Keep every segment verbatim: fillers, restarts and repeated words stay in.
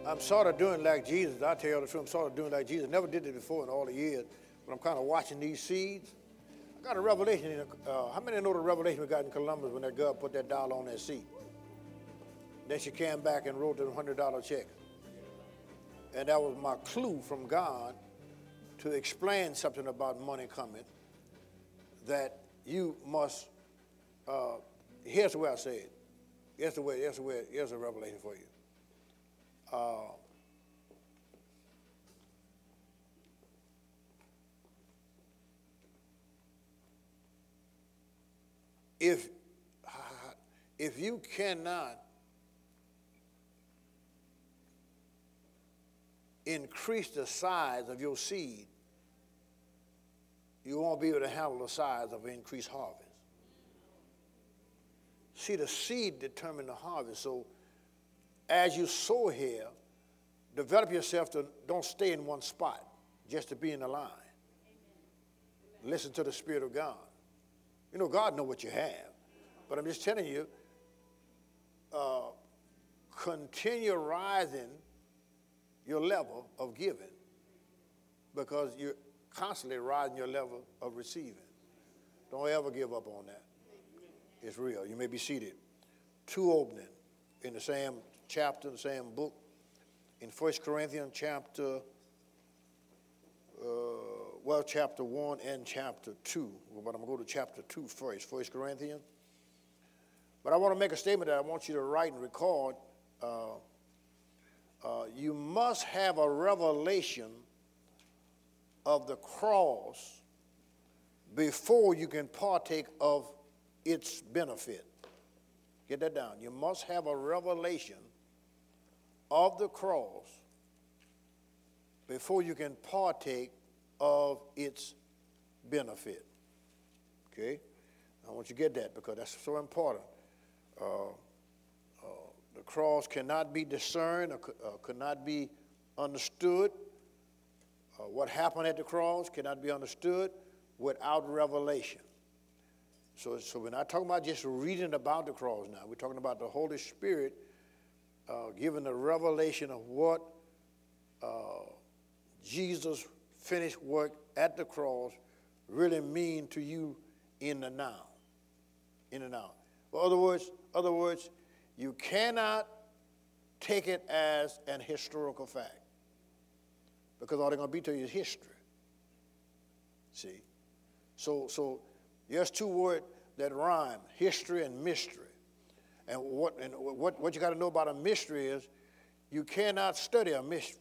I'm sort of doing like Jesus. I tell you the truth, I'm sort of doing like Jesus. Never did it before in all the years, but I'm kind of watching these seeds. I got a revelation. In a, uh, how many know the revelation we got in Columbus when that girl put that dollar on that seat? Then she came back and wrote the one hundred dollar check. And that was my clue from God to explain something about money coming, that you must, uh, here's the way I say it. Here's the way, here's the way, here's a revelation for you. Uh, if, if you cannot increase the size of your seed, you won't be able to handle the size of an increased harvest. See, the seed determines the harvest. So as you sow here, develop yourself to don't stay in one spot, just to be in the line. Amen. Listen to the Spirit of God. You know, God knows what you have. But I'm just telling you, uh, continue rising your level of giving, because you're constantly rising your level of receiving. Don't ever give up on that. It's real. You may be seated. Two opening in the same chapter, the same book, in First Corinthians chapter, uh, well, chapter one and chapter two. But I'm going to go to chapter two first, First Corinthians. But I want to make a statement that I want you to write and record. Uh, uh, you must have a revelation of the cross before you can partake of its benefit. Get that down. You must have a revelation of the cross before you can partake of its benefit. Okay? I want you to get that because that's so important. Uh, uh, the cross cannot be discerned or uh, could not be understood. Uh, what happened at the cross cannot be understood without revelation. So, so we're not talking about just reading about the cross now. We're talking about the Holy Spirit uh, giving the revelation of what uh, Jesus' finished work at the cross really mean to you in the now. In the now. In other words, other words, you cannot take it as an historical fact, because all they're going to be to you is history. See? So, so there's two words that rhyme, history and mystery. And what and what, what you got to know about a mystery is you cannot study a mystery.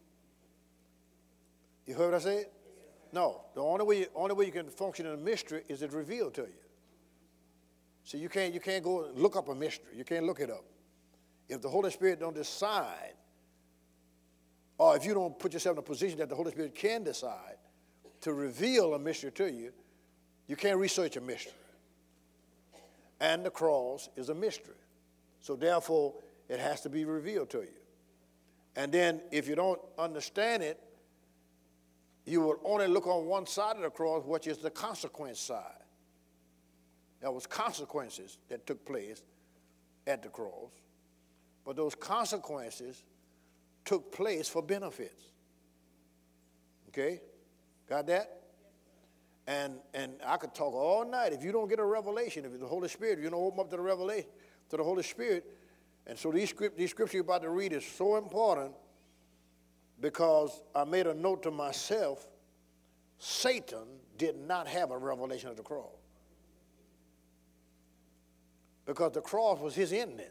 You heard what I said? No. The only way you, only way you can function in a mystery is it revealed to you. So you can't you can't go and look up a mystery. You can't look it up. If the Holy Spirit don't decide, or if you don't put yourself in a position that the Holy Spirit can decide to reveal a mystery to you, you can't research a mystery. And the cross is a mystery. So therefore, it has to be revealed to you. And then if you don't understand it, you will only look on one side of the cross, which is the consequence side. There was consequences that took place at the cross, but those consequences took place for benefits. Okay? Got that? And and I could talk all night. If you don't get a revelation, if the Holy Spirit, if you don't open up to the revelation, to the Holy Spirit. And so these, script, these scriptures you're about to read is so important because I made a note to myself, Satan did not have a revelation of the cross. Because the cross was his ending.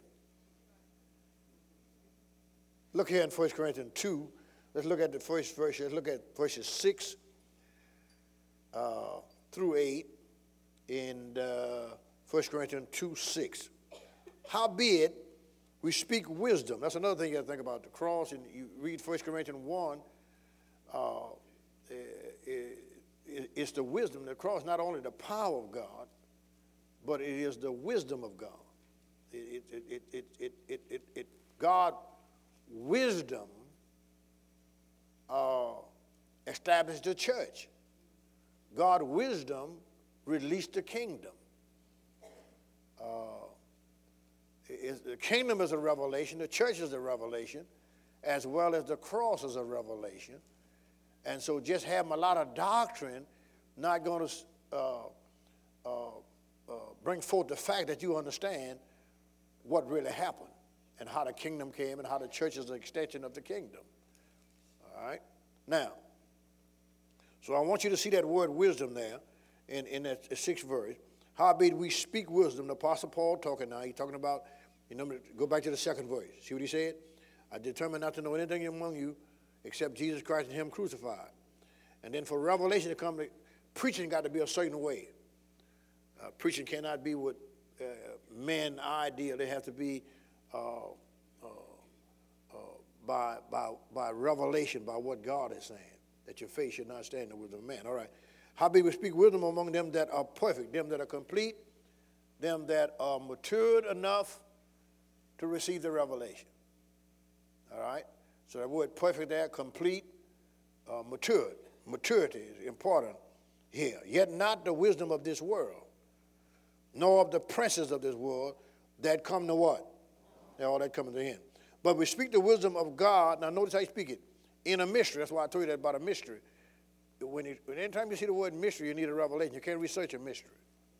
Look here in First Corinthians two. Let's look at the first verse. Let's look at verses six uh, through eight in uh, First Corinthians two, six. Howbeit, we speak wisdom. That's another thing you have to think about the cross. And you read First Corinthians one, uh, it, it, it's the wisdom. The cross, not only the power of God, but it is the wisdom of God. It, it, it, it, it, it, it, it, God, wisdom uh, established the church. God, wisdom released the kingdom. Uh, is, the kingdom is a revelation. The church is a revelation. as well as the cross is a revelation. And so just having a lot of doctrine not going to uh, uh, uh, bring forth the fact that you understand what really happened and how the kingdom came and how the church is an extension of the kingdom. All right? Now, so I want you to see that word wisdom there in, in that sixth verse. Howbeit we speak wisdom. The Apostle Paul talking now. He's talking about, you know, go back to the second verse. See what he said? I determined not to know anything among you except Jesus Christ and him crucified. And then for revelation to come, preaching got to be a certain way. Uh, preaching cannot be what uh, men ideal. They have to be uh, uh, uh, by, by, by revelation, by what God is saying, that your faith should not stand in the wisdom of man. All right. Howbeit we speak wisdom among them that are perfect, them that are complete, them that are matured enough to receive the revelation. All right? So that word perfect there, complete, uh, matured. Maturity is important here. Yet not the wisdom of this world, nor of the princes of this world that come to what? They're all that come to the end. But we speak the wisdom of God. Now notice how you speak it. In a mystery. That's why I told you that about a mystery. When it, anytime you see the word mystery, you need a revelation. You can't research a mystery.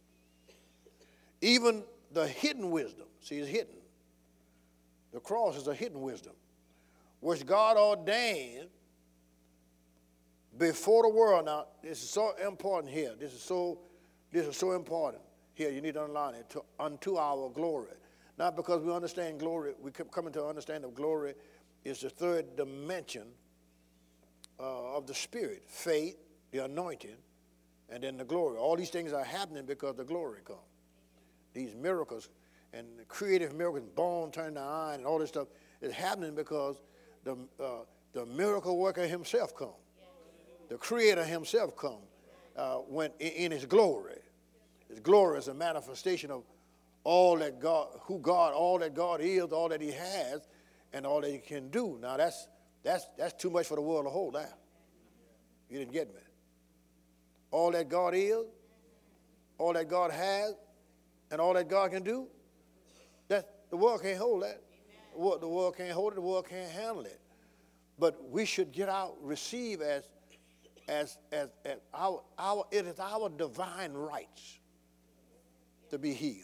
Even the hidden wisdom, see, it's hidden. The cross is a hidden wisdom, which God ordained before the world. Now, this is so important here. This is so, this is so important here. You need to underline it. To, unto our glory. Not because we understand glory. We keep coming to understand that glory is the third dimension Uh, of the Spirit, faith, the anointing, and then the glory. All these things are happening because the glory comes. These miracles and the creative miracles, bone turning to iron and all this stuff is happening because the, uh, the miracle worker himself comes. The creator himself comes uh, when in, in his glory. His glory is a manifestation of all that God, who God, all that God is, all that he has, and all that he can do. Now that's That's, that's too much for the world to hold out. You didn't get me. All that God is, all that God has, and all that God can do, that the world can't hold that. The world, the world can't hold it. The world can't handle it. But we should get out, receive as, as, as, as our, our, it is our divine rights to be healed.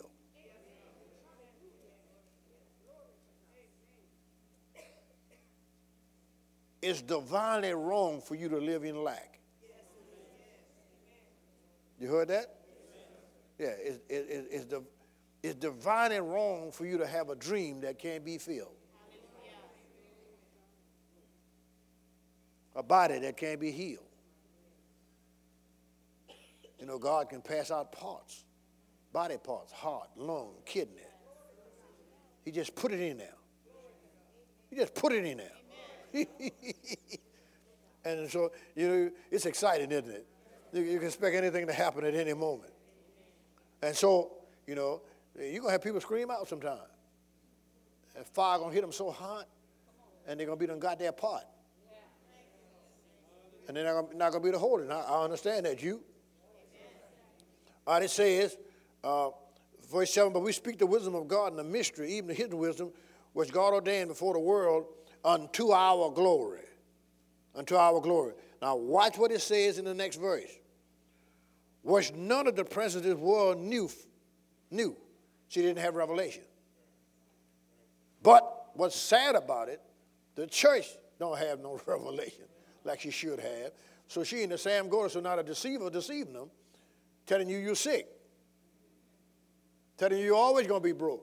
It's divinely wrong for you to live in lack. You heard that? Yeah, it's, it, it's, the, it's divinely wrong for you to have a dream that can't be filled. A body that can't be healed. You know, God can pass out parts, body parts, heart, lung, kidney. He just put it in there. He just put it in there. And so, you know, it's exciting, isn't it? You, you can expect anything to happen at any moment. And so, you know, you're going to have people scream out sometime. And fire going to hit them so hot, and they're going to be done got their part. And they're not going to be able to hold it. I, I understand that, you. All right, it says, uh, verse seven, but we speak the wisdom of God in the mystery, even the hidden wisdom, which God ordained before the world, unto our glory. Unto our glory. Now watch what it says in the next verse. Which none of the princes of this world knew. Knew. She didn't have revelation. But what's sad about it, the church don't have no revelation like she should have. So she and the Sam Gordon, so not a deceiver, deceiving them, telling you you're sick. Telling you you're always going to be broke.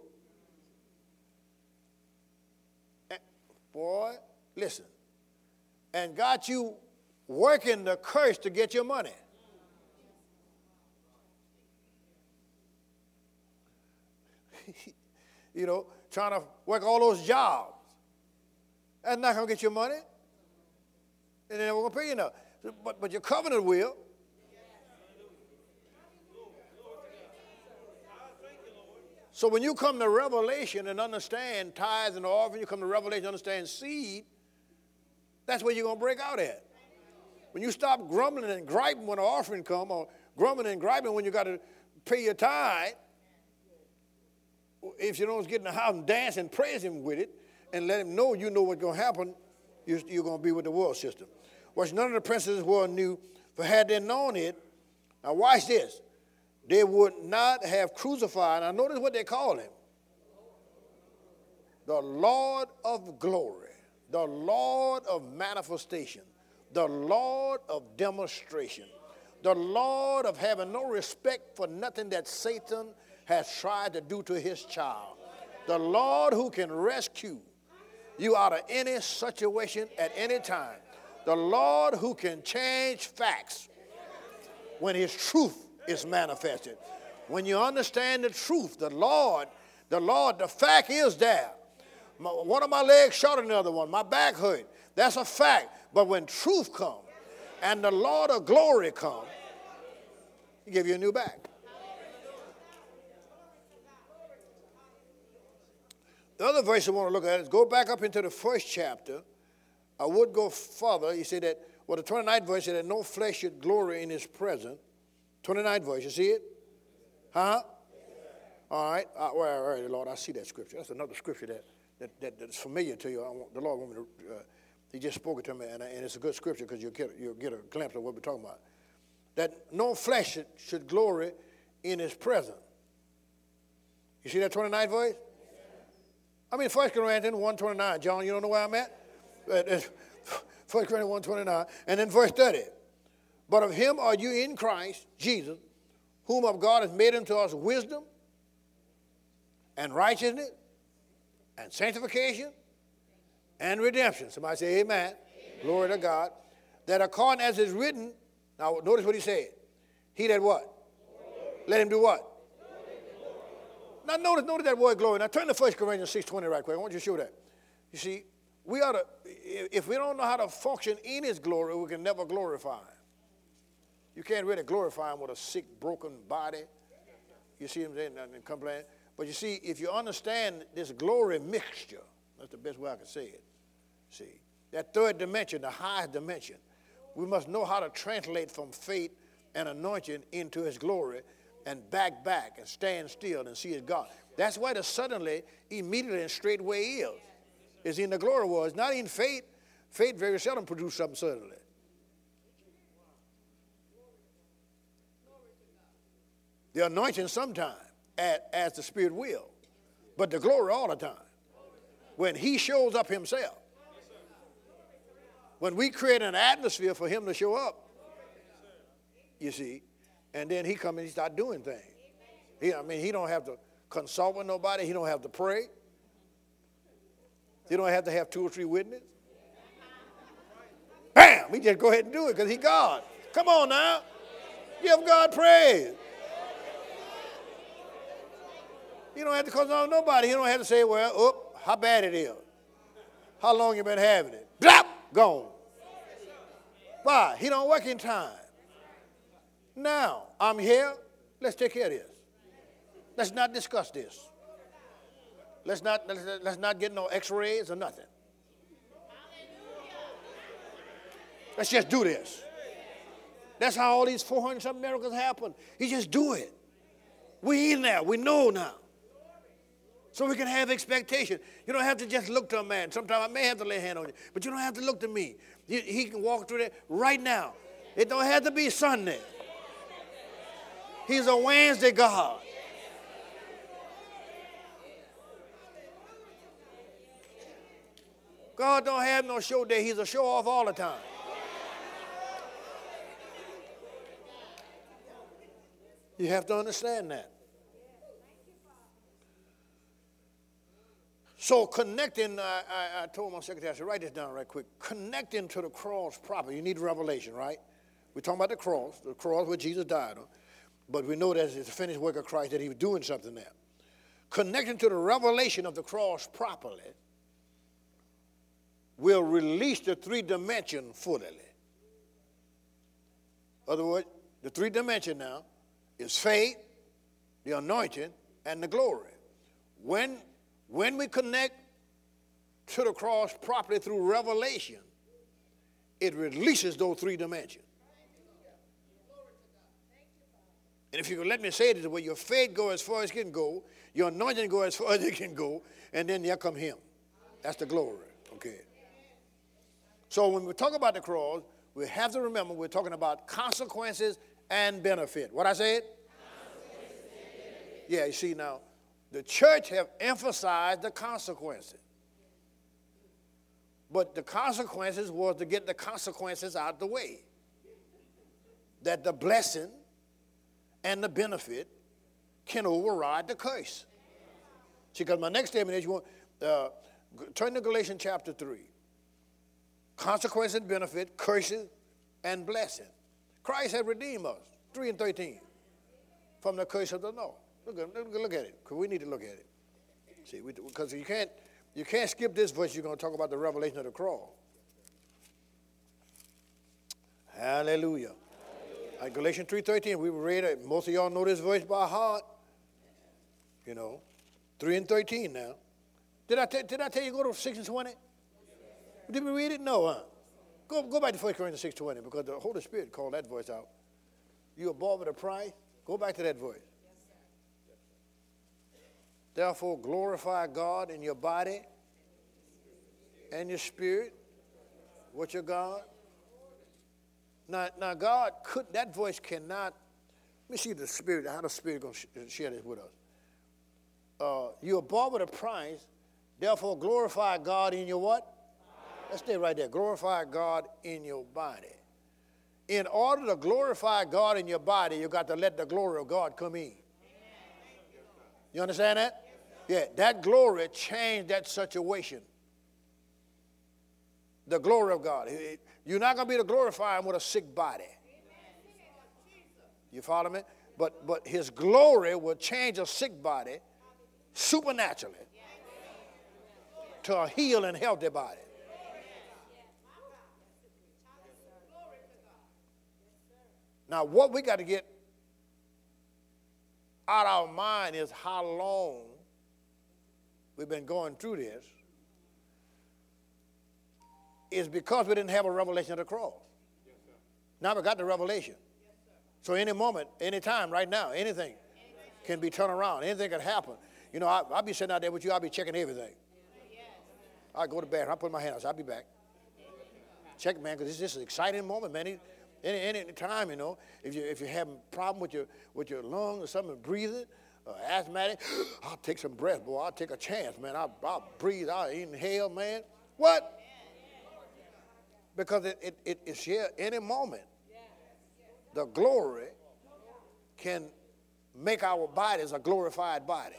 Boy, listen, and got you working the curse to get your money. You know, trying to work all those jobs. That's not going to get your money. And they're never going to pay you enough. But, but your covenant will. So when you come to revelation and understand tithes and offering, you come to revelation and understand seed, that's where you're going to break out at. When you stop grumbling and griping when an offering comes, or grumbling and griping when you got to pay your tithe, if you don't get in the house and dance and praise him with it and let him know you know what's going to happen you, you're going to be with the world system. Which none of the princes of this world knew, for had they known it, now watch this, they would not have crucified. Now notice what they call him. The Lord of glory, the Lord of manifestation, the Lord of demonstration, the Lord of having no respect for nothing that Satan has tried to do to his child. The Lord who can rescue you out of any situation at any time. The Lord who can change facts when his truth is manifested. When you understand the truth, the Lord, the Lord, the fact is there. My, one of my legs shorter than the other one. My back hurt. That's a fact. But when truth comes and the Lord of glory comes, he give you a new back. The other verse I want to look at is go back up into the first chapter. I would go further. He said that, well, the twenty-ninth verse said that no flesh should glory in his presence. twenty-ninth verse, you see it? Huh? All right. Uh, well, all right, Lord, I see that scripture. That's another scripture that, that, that that's familiar to you. I want, the Lord want me to, uh, he just spoke it to me, and, and it's a good scripture because you'll get, you'll get a glimpse of what we're talking about. That no flesh should, should glory in his presence. You see that twenty-ninth verse? I mean, First Corinthians one twenty-nine. John, you don't know where I'm at? First Corinthians one twenty-nine. And then verse thirty. But of him are you in Christ, Jesus, whom of God has made unto us wisdom and righteousness and sanctification and redemption. Somebody say amen. Amen. Glory to God. That according as is written, now notice what he said. He that what? Glory. Let him do what? Now notice, notice that word glory. Now turn to First Corinthians six twenty right quick. I want you to show that. You see, we ought to, if we don't know how to function in his glory, we can never glorify him. You can't really glorify him with a sick, broken body. You see him saying and complain. But you see, if you understand this glory mixture, that's the best way I can say it. See, that third dimension, the highest dimension, we must know how to translate from faith and anointing into his glory and back back and stand still and see his God. That's why the suddenly, immediately, and straightway is. Is in the glory was, not in faith. Faith very seldom produces something suddenly. The anointing sometimes, as, as the Spirit will, but the glory all the time. When he shows up himself. When we create an atmosphere for him to show up, you see, and then he come and he start doing things. He, I mean, he don't have to consult with nobody. He don't have to pray. He don't have to have two or three witnesses. Bam! He just go ahead and do it because he God. Come on now. Give God praise. You don't have to consult with nobody. You don't have to say, well, oh, how bad it is. How long you been having it? Blap! Gone. Why? He don't work in time. Now, I'm here. Let's take care of this. Let's not discuss this. Let's not, let's, let's not get no x-rays or nothing. Let's just do this. That's how all these four hundred something miracles happen. He just do it. We in there. We know now. So we can have expectation. You don't have to just look to a man. Sometimes I may have to lay a hand on you, but you don't have to look to me. He, he can walk through there right now. It don't have to be Sunday. He's a Wednesday God. God don't have no show day. He's a show off all the time. You have to understand that. So connecting, I, I, I told my secretary, I said, write this down right quick. Connecting to the cross proper. You need revelation, right? We're talking about the cross, the cross where Jesus died on. But we know that it's the finished work of Christ, that he was doing something there. Connecting to the revelation of the cross properly will release the three dimension fully. In other words, the three dimension now is faith, the anointing, and the glory. When, when we connect to the cross properly through revelation, it releases those three dimensions. And if you could let me say it this way, your faith go as far as it can go, your anointing go as far as it can go, and then there come him. That's the glory. Okay. So when we talk about the cross, we have to remember we're talking about consequences and benefit. What I said? Yeah, you see now, the church have emphasized the consequences. But the consequences was to get the consequences out of the way. That the blessing and the benefit can override the curse. See, because my next statement is you want, uh, turn to Galatians chapter three. Consequences, benefit, curses, and blessing. Christ has redeemed us, three and thirteen, from the curse of the law. Look at, look, look at it, because we need to look at it. See, because you can't, you can't skip this verse. You're going to talk about the revelation of the cross. Hallelujah. Like Galatians three thirteen, we read it. Most of y'all know this verse by heart. You know, three and thirteen now. Did I, did I tell you go to six and twenty? Did we read it? No, huh? Go, go back to First Corinthians six twenty, because the Holy Spirit called that voice out. You are bought with a price. Go back to that voice. Therefore, glorify God in your body and your spirit. What's your God? Now, now God could, that voice cannot, let me see the Spirit, how the Spirit going to share this with us. Uh, you are bought with a price, therefore glorify God in your what? Let's stay right there. Glorify God in your body. In order to glorify God in your body, you got to let the glory of God come in. You understand that? Yeah, that glory changed that situation. The glory of God. You're not going to be able to glorify him with a sick body. You follow me? But, but his glory will change a sick body supernaturally to a healed and healthy body. Now, what we got to get out of our mind is how long we've been going through this. Is because we didn't have a revelation of the cross. Yes, now we got the revelation. Yes, so any moment, any time, right now, anything can be turned around. Anything can happen. You know, I, I'll be sitting out there with you. I'll be checking everything. I go to bed. I put my hand out. I'll be back. Check, man, because this is an exciting moment, man. Any, any, any time, you know, if you if you have a problem with your with your lungs or something, breathing, uh, asthmatic, I'll take some breath, boy. I'll take a chance, man. I'll, I'll breathe. I'll inhale, man. What? Because it, it, it, it's here any moment. The glory can make our bodies a glorified body.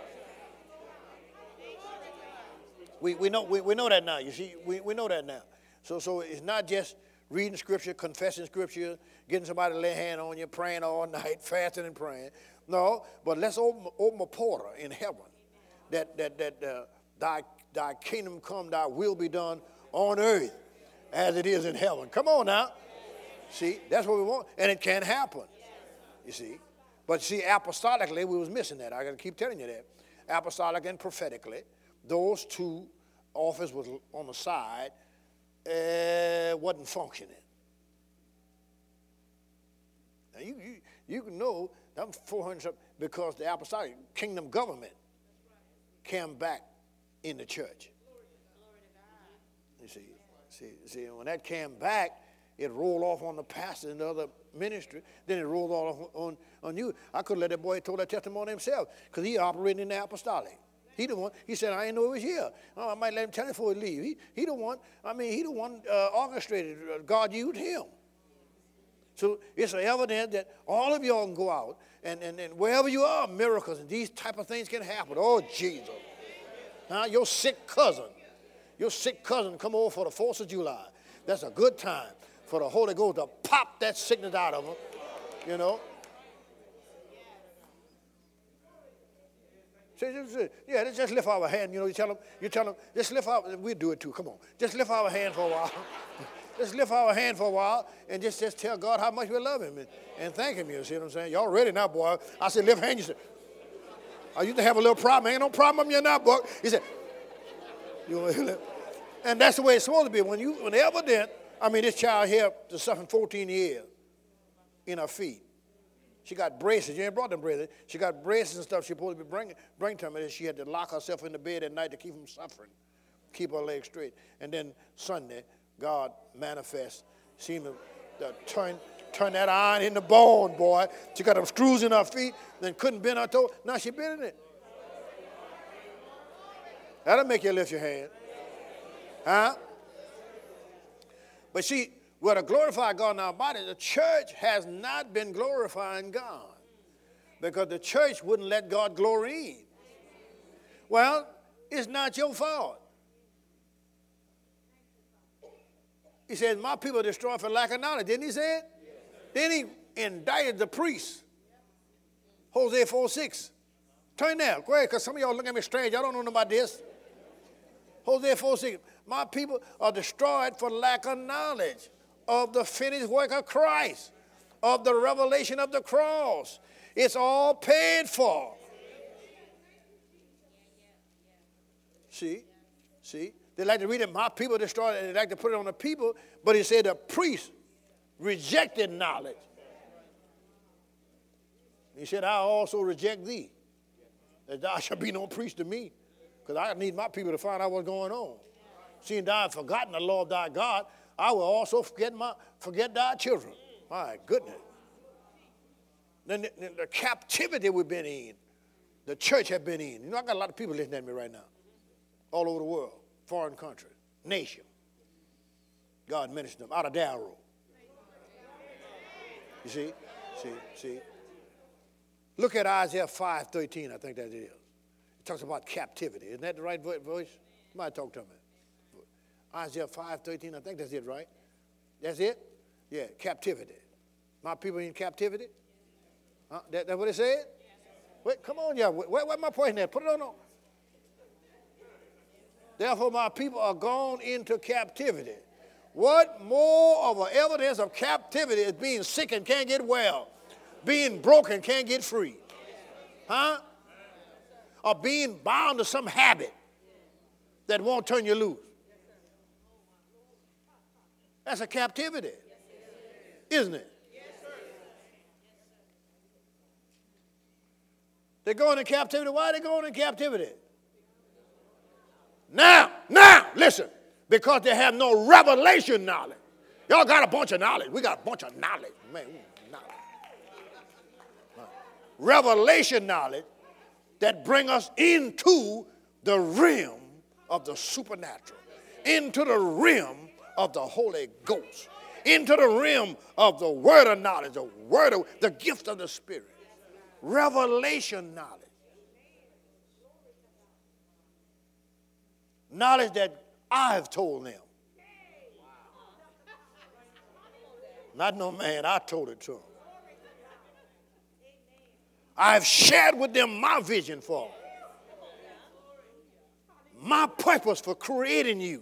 We, we, know, we, we know that now. You see, we, we know that now. So, so it's not just reading scripture, confessing scripture, getting somebody to lay a hand on you, praying all night, fasting and praying. No, but let's open, open a portal in heaven that, that, that uh, thy, thy kingdom come, thy will be done on earth as it is in heaven. Come on now. See, that's what we want. And it can happen. You see. But see, apostolically, we was missing that. I got to keep telling you that. Apostolic and prophetically, those two offices was on the side, uh, wasn't functioning. Now, you, you, you can know them four hundred something because the apostolic kingdom government came back in the church. You see. See, see, when that came back, it rolled off on the pastor and the other ministry. Then it rolled off on, on you. I could let that boy told that testimony himself because he operated in the apostolic. He the one. He said, I didn't know he was here. Oh, I might let him tell it before he leave. He, he the one. I mean, he the one uh, orchestrated. Uh, God used him. So it's evident that all of y'all can go out and, and, and wherever you are, miracles and these type of things can happen. Oh, Jesus. Huh? Your sick cousin. Your sick cousin come over for the fourth of July. That's a good time for the Holy Ghost to pop that sickness out of them, you know. See, yeah, just lift our hand. You know, you tell them, you tell them, just lift our, we'll do it too, come on. Just lift our hand for a while. Just lift our hand for a while and just, just tell God how much we love him and, and thank him, you see what I'm saying? Y'all ready now, boy. I said, lift hand. You said, I used to have a little problem. Ain't no problem you're not, boy. He said, you and that's the way it's supposed to be. When you, when evident, I mean, this child here is suffering fourteen years in her feet. She got braces. You ain't brought them braces. She got braces and stuff she's supposed to be bringing, bring to me. And she had to lock herself in the bed at night to keep from suffering, keep her legs straight. And then Sunday, God manifests. Seem to, to turn, turn that iron in the bone, boy. She got them screws in her feet, then couldn't bend her toe. Now she bending it. That'll make you lift your hand. Huh? But see, we're to glorify God in our body. The church has not been glorifying God because the church wouldn't let God glory in. Well, it's not your fault. He said, my people are destroyed for lack of knowledge. Didn't he say it? Yes. Then he indicted the priests. Hosea four six. Turn there. Go ahead, because some of y'all look at me strange. Y'all don't know about this. Hosea four six. My people are destroyed for lack of knowledge of the finished work of Christ, of the revelation of the cross. It's all paid for. See? See? They like to read it, my people destroyed it. They like to put it on the people, but he said the priest rejected knowledge. He said, I also reject thee, that thou shalt be no priest to me, because I need my people to find out what's going on. Seeing thou hast forgotten the law of thy God, I will also forget my forget thy children. My goodness. Then the, the, the captivity we've been in, the church have been in. You know, I got a lot of people listening to me right now, all over the world. Foreign country, nation. God ministered them out of Darrow. You see? See? See? Look at Isaiah five thirteen, I think that it is. It talks about captivity. Isn't that the right voice? Somebody talk to me. Isaiah five thirteen, I think that's it, right? That's it? Yeah, captivity. My people in captivity? Huh? That, that what it said? Wait, come on, y'all. Where, where my point there? Put it on. on. Therefore, my people are gone into captivity. What more of an evidence of captivity is being sick and can't get well, being broken, can't get free, huh? Or being bound to some habit that won't turn you loose. That's a captivity, isn't it? They're going into captivity. Why are they going into captivity? Now, now, listen, because they have no revelation knowledge. Y'all got a bunch of knowledge. We got a bunch of knowledge. Man, knowledge. Revelation knowledge that bring us into the realm of the supernatural, into the realm of the Holy Ghost, into the realm of the word of knowledge, the word of the gift of the Spirit. Revelation knowledge. Knowledge that I've told them. Not no man, I told it to them. I've shared with them my vision for them. My purpose for creating you.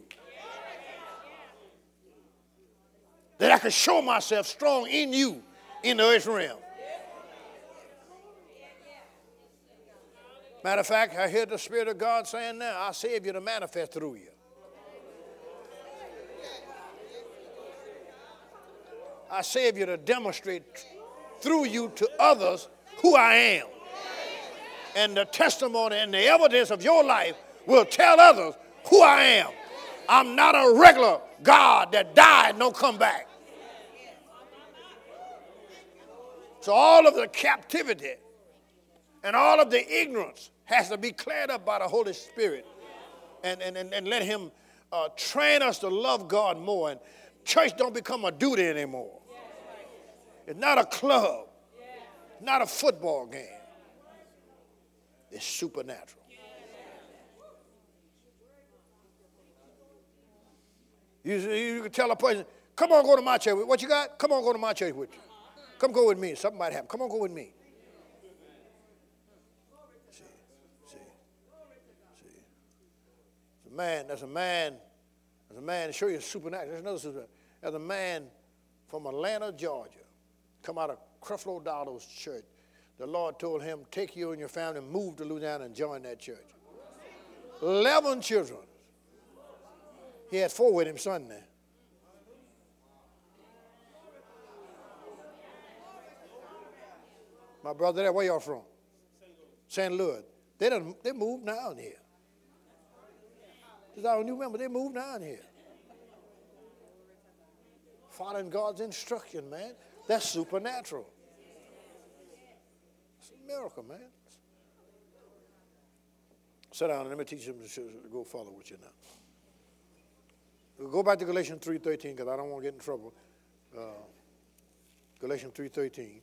That I could show myself strong in you in the earth realm. Matter of fact, I hear the Spirit of God saying now, I save you to manifest through you. I save you to demonstrate through you to others who I am. And the testimony and the evidence of your life will tell others who I am. I'm not a regular God that died and don't come back. So all of the captivity and all of the ignorance has to be cleared up by the Holy Spirit. And, and, and, and let him uh, train us to love God more. And church don't become a duty anymore. It's not a club. It's not a football game. It's supernatural. You, you can tell a person, come on, go to my church. What you got? Come on, go to my church with you. Come go with me. Something might happen. Come on, go with me. See, see, see. There's a man, there's a man, there's a man, to show you supernatural. There's another supernatural. There's a man from Atlanta, Georgia, come out of Creflo Dollar's church. The Lord told him, take you and your family, move to Louisiana and join that church. Eleven children. He had four with him Sunday. My brother there, where y'all from? Saint Louis. They done, they moved down here. I don't remember, they moved down here. Following God's instruction, man. That's supernatural. It's a miracle, man. Sit down and let me teach you to go further with you now. We'll go back to Galatians three thirteen because I don't want to get in trouble. Uh, Galatians three thirteen.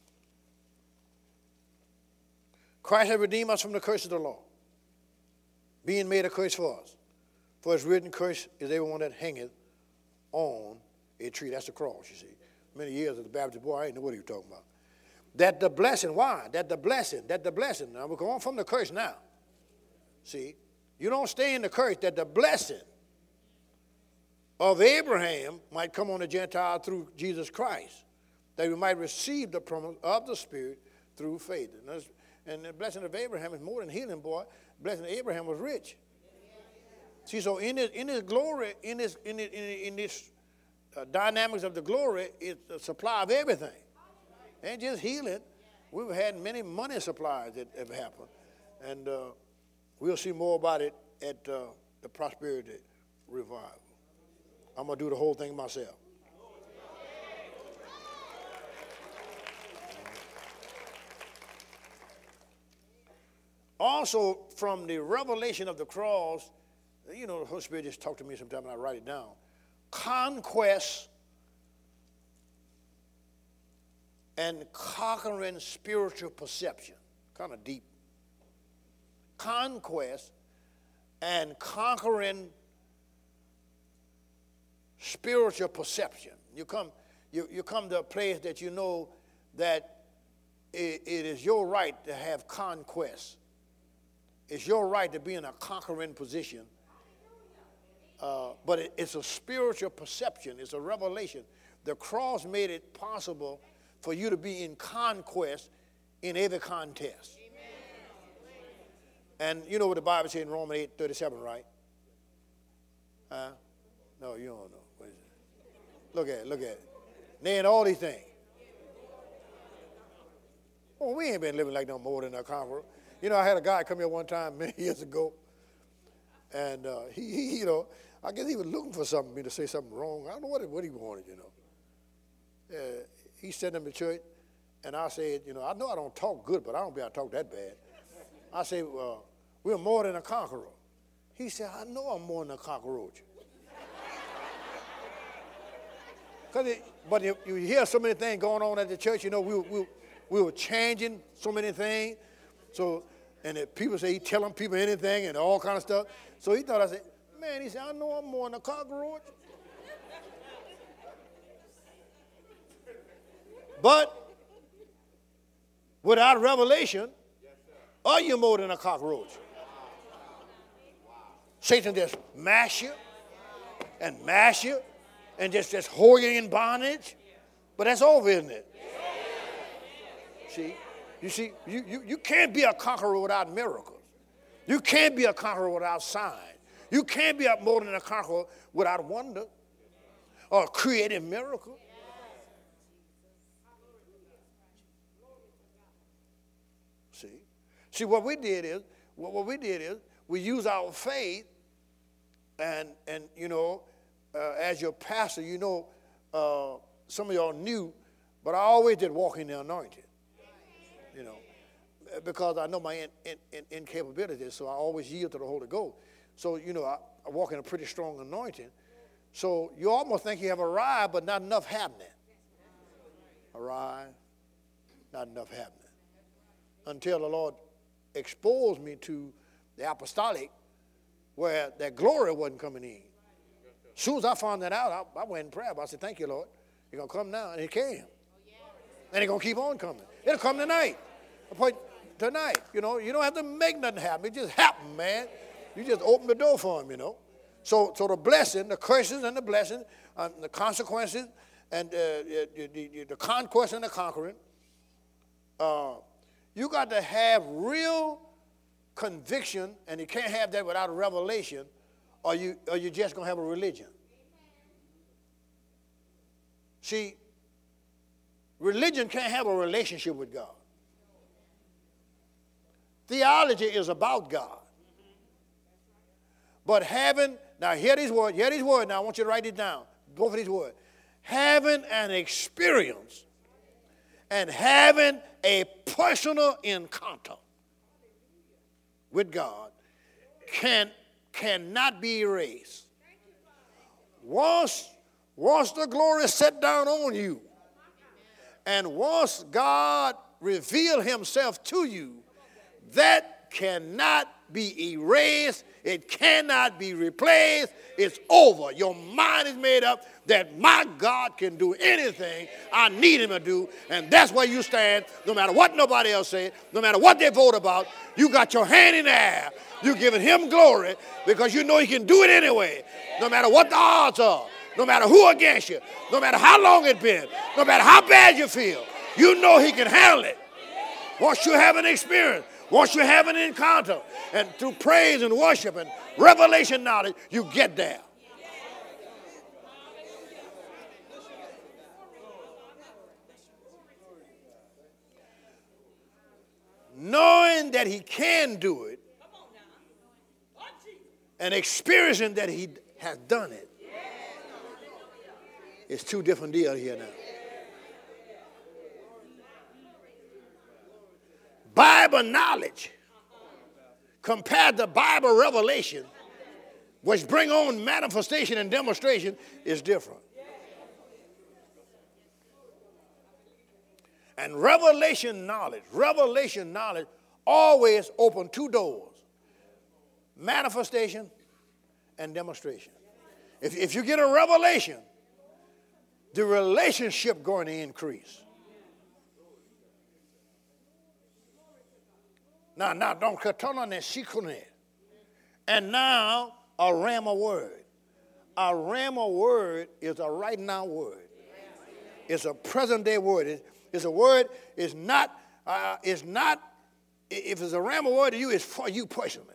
Christ has redeemed us from the curse of the law, being made a curse for us. For it's written, curse is everyone that hangeth on a tree. That's the cross, you see. Many years as a Baptist boy, I didn't know what he was talking about. That the blessing, why? That the blessing, that the blessing. Now we're going from the curse now. See, you don't stay in the curse, that the blessing of Abraham might come on the Gentile through Jesus Christ, that we might receive the promise of the Spirit through faith. And, and the blessing of Abraham is more than healing, boy. The blessing of Abraham was rich. See, so in his, in his glory, in this, in this, in this uh, dynamics of the glory, it's the supply of everything. And just healing. We've had many money supplies that have happened. And uh, we'll see more about it at uh, the Prosperity Revival. I'm going to do the whole thing myself. Also, from the revelation of the cross, you know, the Holy Spirit just talked to me sometimes and I write it down. Conquest and conquering spiritual perception. Kind of deep. Conquest and conquering spiritual perception. You come, you, you come to a place that you know that it, it is your right to have conquest. It's your right to be in a conquering position. Uh, but it, it's a spiritual perception. It's a revelation. The cross made it possible for you to be in conquest in every contest. And you know what the Bible says in Romans eight thirty-seven, right? Huh? No, you don't know. What is it? Look at it, look at it. Nay, and all these things. Oh, we ain't been living like no more than a conqueror. You know, I had a guy come here one time many years ago, and uh, he, he, you know, I guess he was looking for something, me to say something wrong. I don't know what, what he wanted, you know. Uh, he sent him to church, and I said, you know, I know I don't talk good, but I don't be able to talk that bad. I said, uh, we're more than a conqueror. He said, I know I'm more than a cockroach. It, but you, you hear so many things going on at the church, you know, we, we, we were changing so many things. So, and the people say he telling people anything and all kind of stuff. So he thought, I said, man, he said, I know I'm more than a cockroach. But without revelation, are you more than a cockroach? Satan just mash you and mash you and just, just hold you in bondage. But that's over, isn't it? See? You see, you, you, you can't be a conqueror without miracles. You can't be a conqueror without signs. You can't be a more than a conqueror without wonder or a creative miracle. See? See, what we did is, what, what we did is, we use our faith and, and you know, uh, as your pastor, you know, uh, some of y'all knew, but I always did walk in the anointing. You know, because I know my in, in, in, incapabilities, so I always yield to the Holy Ghost. So, you know, I, I walk in a pretty strong anointing. So you almost think you have arrived, but not enough happening. Arrived, not enough happening. Until the Lord exposed me to the apostolic where that glory wasn't coming in. As soon as I found that out, I, I went in prayer. I said, thank you, Lord. You're going to come now. And it came. And it's going to keep on coming. It'll come tonight. Tonight, you know, you don't have to make nothing happen. It just happened, man. You just open the door for him, you know. So, so the blessing, the curses and the blessing, um, the consequences, and uh, the, the, the conquest and the conquering, uh, you got to have real conviction, and you can't have that without a revelation, or you, or you're just going to have a religion. See, religion can't have a relationship with God. Theology is about God. But having, now hear these words, hear these words, now I want you to write it down, both of these words. having an experience and having a personal encounter with God can, cannot be erased. Once, once the glory is set down on you, and once God revealed himself to you, that cannot be erased. It cannot be replaced. It's over. Your mind is made up that my God can do anything I need him to do, and that's where you stand, no matter what nobody else says, no matter what they vote about. You got your hand in the air. You're giving him glory because you know he can do it anyway, no matter what the odds are, no matter who against you, no matter how long it's been, no matter how bad you feel. You know he can handle it. Once you have an experience, once you have an encounter, and through praise and worship and revelation knowledge, you get there. Knowing that he can do it and experiencing that he has done it, it's two different deals here now. Bible knowledge compared to Bible revelation, which bring on manifestation and demonstration, is different. And revelation knowledge, revelation knowledge always open two doors: manifestation and demonstration. If, if you get a revelation, the relationship going to increase. Now, now, don't turn on that shikune. And now, a rhema word. A rhema word is a right now word. It's a present day word. It's, it's a word. It's not. Uh, it's not. If it's a rhema word to you, it's for you personally.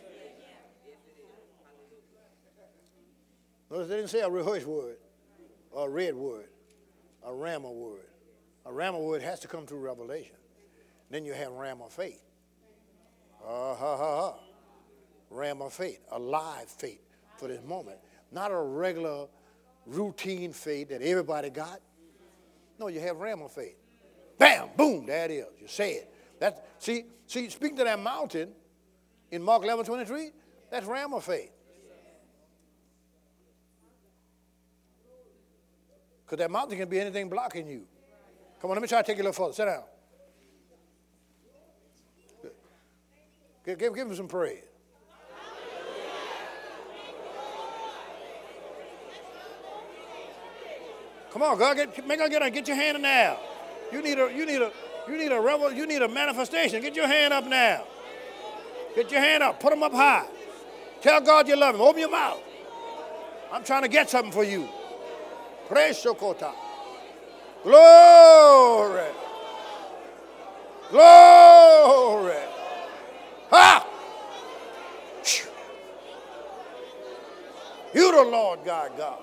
Notice they didn't say a rehearsed word or a read word. A rhema word. A rhema word has to come through revelation. Then you have rhema faith. Uh, ha, ha, ha. Rhema faith, a live faith for this moment. Not a regular routine faith that everybody got. No, you have rhema faith. Bam, boom, there it is. You say it. That, see, see, speaking to that mountain in Mark eleven twenty-three, that's rhema faith. Because that mountain can be anything blocking you. Come on, let me try to take you a little further. Sit down. Give, give, give him some praise. Come on, God, get, make her get her, get your hand in there. You need a, you need a, you need a revel, you need a manifestation. Get your hand up now. Get your hand up. Put them up high. Tell God you love him. Open your mouth. I'm trying to get something for you. Praise Shokota. Glory. Glory. Ha! You the Lord God, God.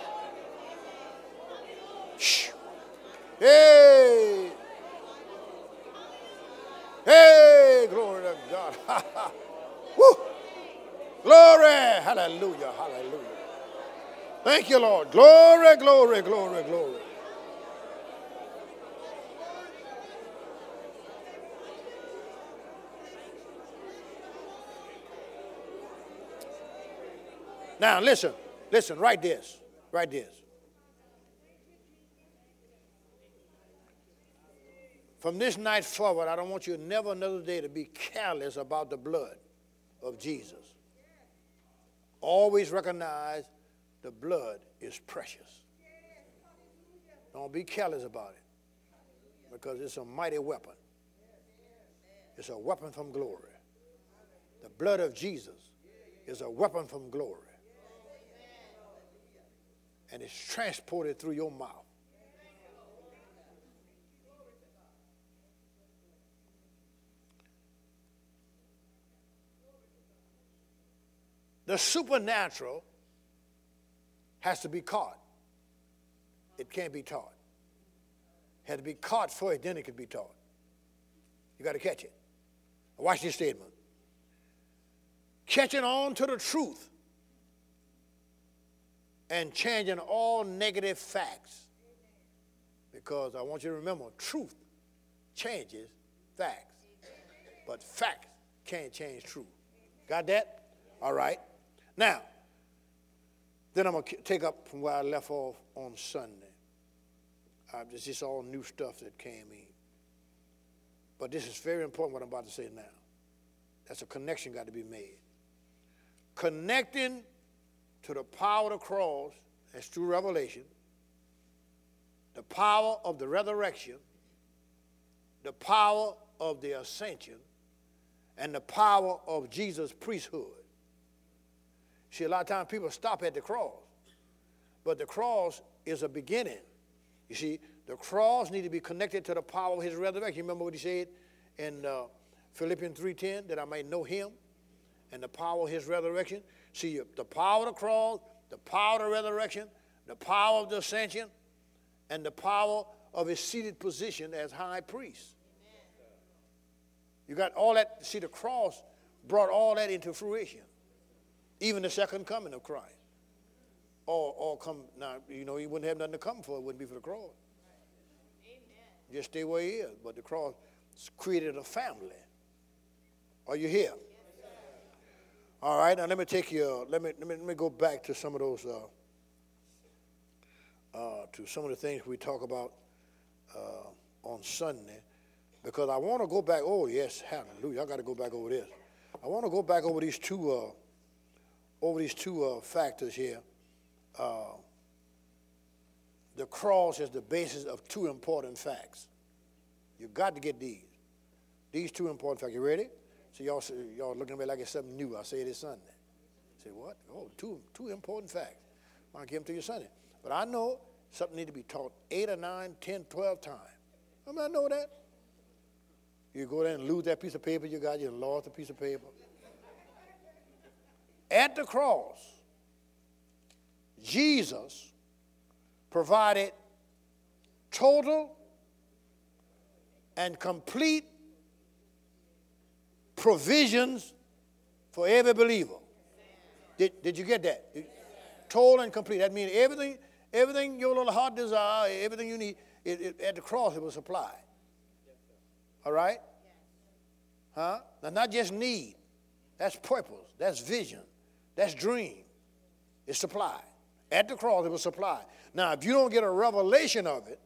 Hey. Hey, glory to God. Woo. Glory. Hallelujah. Hallelujah. Thank you, Lord. Glory, glory, glory, glory. Now, listen, listen, write this, write this. From this night forward, I don't want you never another day to be careless about the blood of Jesus. Always recognize the blood is precious. Don't be careless about it, because it's a mighty weapon. It's a weapon from glory. The blood of Jesus is a weapon from glory. And it's transported through your mouth. The supernatural has to be caught. It can't be taught. It had to be caught first, then it could be taught. You got to catch it. Watch this statement. Catching on to the truth and changing all negative facts. Because I want you to remember, truth changes facts. But facts can't change truth. Got that? All right. Now, then I'm going to take up from where I left off on Sunday. Uh, this is all new stuff that came in. But this is very important what I'm about to say now. That's a connection got to be made. Connecting to the power of the cross, that's true revelation, the power of the resurrection, the power of the ascension, and the power of Jesus' priesthood. See, a lot of times people stop at the cross, but the cross is a beginning. You see, the cross needs to be connected to the power of his resurrection. You remember what he said in uh, Philippians three ten, that I may know him and the power of his resurrection? See, the power of the cross, the power of the resurrection, the power of the ascension, and the power of his seated position as high priest. Amen. You got all that. See, the cross brought all that into fruition. Even the second coming of Christ. Or, or come, now, you know, he wouldn't have nothing to come for. It wouldn't be for the cross. Amen. Just stay where he is. But the cross created a family. Are you here? Yes, all right, now let me take you, let me, let me, let me go back to some of those, uh, uh, to some of the things we talk about uh, on Sunday. Because I want to go back, oh yes, hallelujah, I got to go back over this. I want to go back over these two, uh, over these two uh, factors here. Uh, the cross is the basis of two important facts. You got to get these. These two important facts. You ready? So y'all, y'all looking at me like it's something new. I say it this Sunday. Say what? Oh, two, two important facts. I'll give them to you Sunday. But I know something needs to be taught eight or nine, ten, twelve times. I mean, I know that. You go there and lose that piece of paper you got. You lost a piece of paper. At the cross, Jesus provided total and complete provisions for every believer. Did, did you get that? Total and complete. That means everything, everything your little heart desire, everything you need, it, it, at the cross it was supplied. All right? Huh? Now, not just need. That's purpose. That's vision. That's dream. It's supplied. At the cross, it was supplied. Now, if you don't get a revelation of it,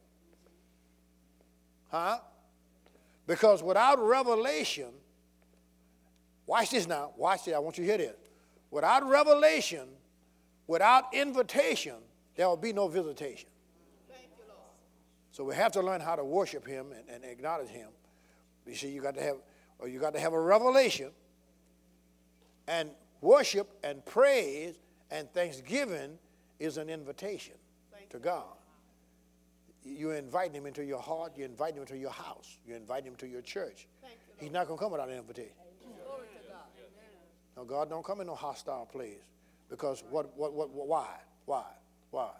huh? Because without revelation, watch this now. Watch this. I want you to hear this. Without revelation, without invitation, there will be no visitation. Thank you, Lord. So we have to learn how to worship him and, and acknowledge him. You see, you got to have, or you got to have a revelation, and worship and praise and thanksgiving is an invitation to God. You're inviting him into your heart. You're inviting him into your house. You're inviting him to your church. He's not going to come without an invitation. Glory to God. No, God don't come in no hostile place. Because what, what, what, why? Why? Why?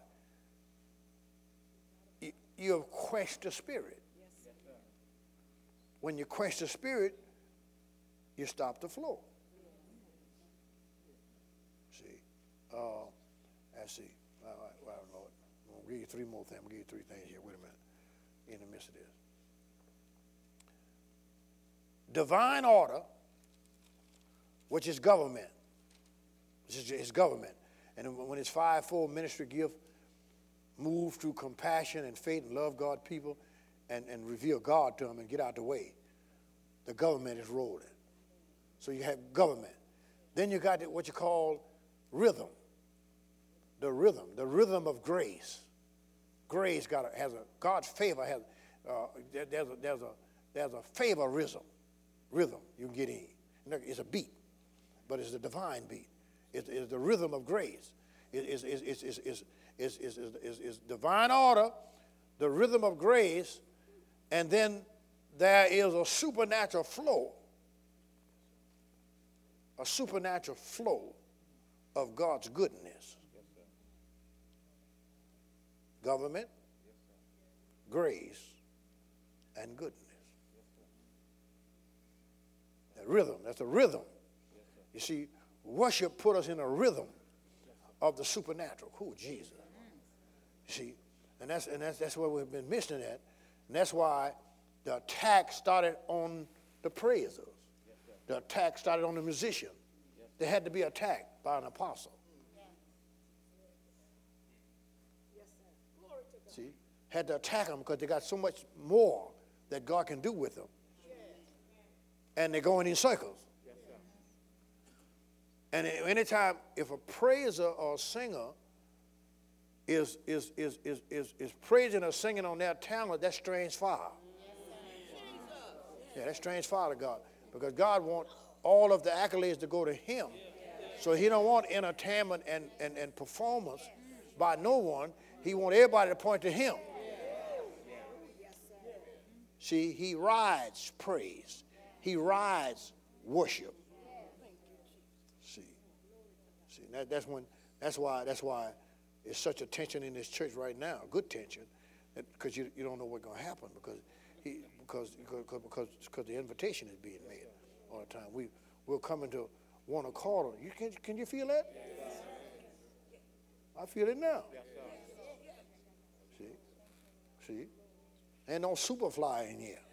You, you have quenched the spirit. When you quench the spirit, you stop the flow. See? Uh, let's see. All right, well, I don't know. I'm going to give you three more things. I'm going to give you three things here. Wait a minute. In the midst of this. Divine order, which is government. This is his government. And when his five-fold ministry gift move through compassion and faith and love God people and, and reveal God to them and get out the way, the government is rolling. So you have government. Then you got what you call rhythm. The rhythm, the rhythm of grace. Grace got a, has a, God's favor has, uh, there, there's, a, there's, a, there's a favorism, rhythm you can get in. It's a beat, but it's a divine beat. It, it's the rhythm of grace. It, it's, it's, it's, it's, it's, it's, it's, it's, it's divine order, the rhythm of grace, and then there is a supernatural flow, a supernatural flow of God's goodness. Government, grace, and goodness. That rhythm, that's a rhythm. You see, worship put us in a rhythm of the supernatural. Who? Jesus. See, and that's and that's that's where we've been missing at, and that's why the attack started on the praisers. The attack started on the musician. They had to be attacked by an apostle. See, had to attack them because they got so much more that God can do with them, and they're going in circles. And anytime, if a praiser or a singer is, is, is, is, is, is praising or singing on their talent, that's strange fire. Yeah, that's strange fire to God. Because God wants all of the accolades to go to him. So he don't want entertainment and, and, and performance by no one. He wants everybody to point to him. See, he rides praise. He rides worship. See, see, that, that's when, that's why, that's why it's such a tension in this church right now. Good tension, because you, you don't know what's going to happen because he, because because because because the invitation is being made all the time. We we're coming to one accord. You can can you feel that? I feel it now. See, see, ain't no superfly in here.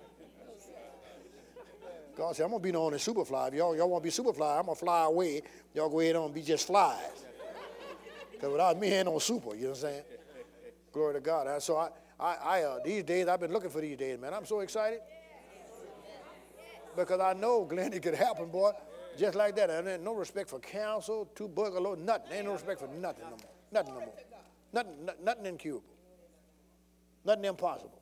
God said, I'm going to be the only superfly. If y'all, y'all want to be superfly, I'm going to fly away. Y'all go ahead on and be just flies. Because without me, ain't no super, you know what I'm saying? Glory to God. So I, I, I uh, these days, I've been looking for these days, man. I'm so excited. Because I know, Glenn, it could happen, boy, just like that. And ain't no respect for counsel, two bugalow, nothing. Ain't no respect for nothing no more. Nothing no more. Nothing, no, nothing incurable. Nothing impossible.